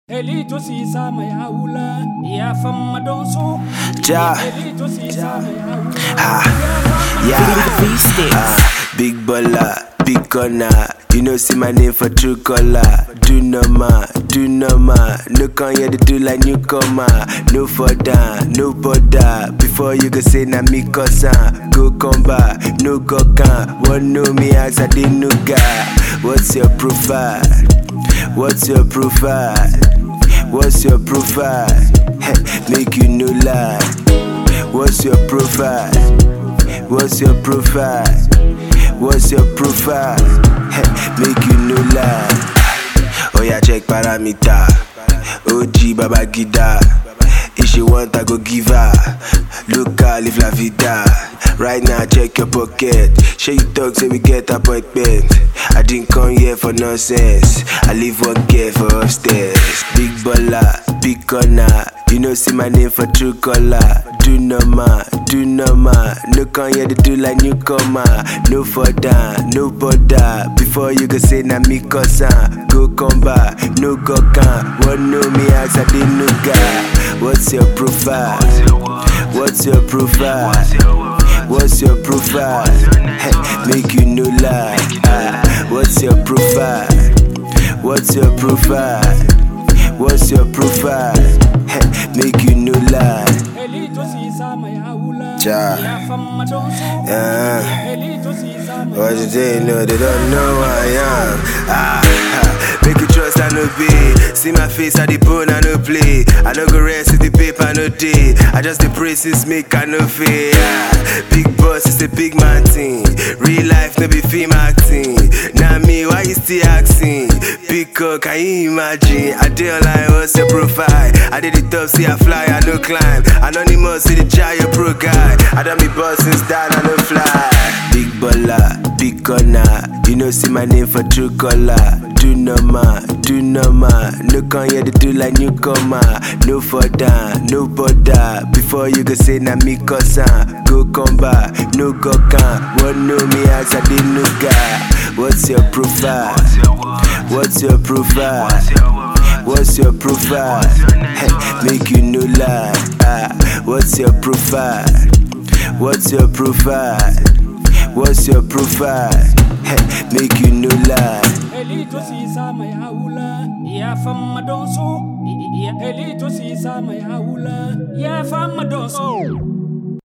Elito si sama ya ula ya fama donso Ja. Elito si sama ya ula Big baller, big corner. You know, see my name for true color. Do normal, no come here to do like newcomer. No for down, no border. Before you go say na me cousin. Go come back, no go can. One know me as I did no guy. What's your profile? What's your profile? What's your profile? Make you no lie. What's your profile? What's your profile? What's your profile? Make you no lie. Oh yeah, check parameter. OG Babagida. If she want, I go give her. Local, live la vida. Right now, check your pocket. Share you talk, say we get appointment. I didn't come here for nonsense. I leave one care for upstairs. Big baller, big corner. You know, see my name for true color. Do normal, no come here to do like newcomer. No for down, no border. Before you go say na me cousin. Go come back, no go can. One know me as I did no guy. What's your profile? What's your profile? What's your profile? Make you no lie. What's your profile? What's your profile? What's your profile? Make you no lie. Elito si sama ya ula Ja. ya fama donso Elito si sama What you say? No, they don't know who I am. Make you trust I no be. See my face at the bone I no play. I no go rest with the paper no day. I just the praises make I no fail. Big boss is a big man thing. Real life no be film acting. Now me why you still acting? Big cock can you imagine? I did online what's your profile? I did the top see I fly I no climb. Anonymous see the giant pro guy. I don't be bossing down I no fly. Big baller, big corner. You know, see my name for true color. Do normal, no come here to do like newcomer. No for down, no border. Before you go say na me cousin. Go come back, no go can. One know me as I did no guy. What's your profile? What's your profile? What's your profile? Make you no lie. What's your profile? What's your profile? What's your profile? Make you no lie. Elito si sama ya ula ya fama donso Elito si sama ya ula ya fama donso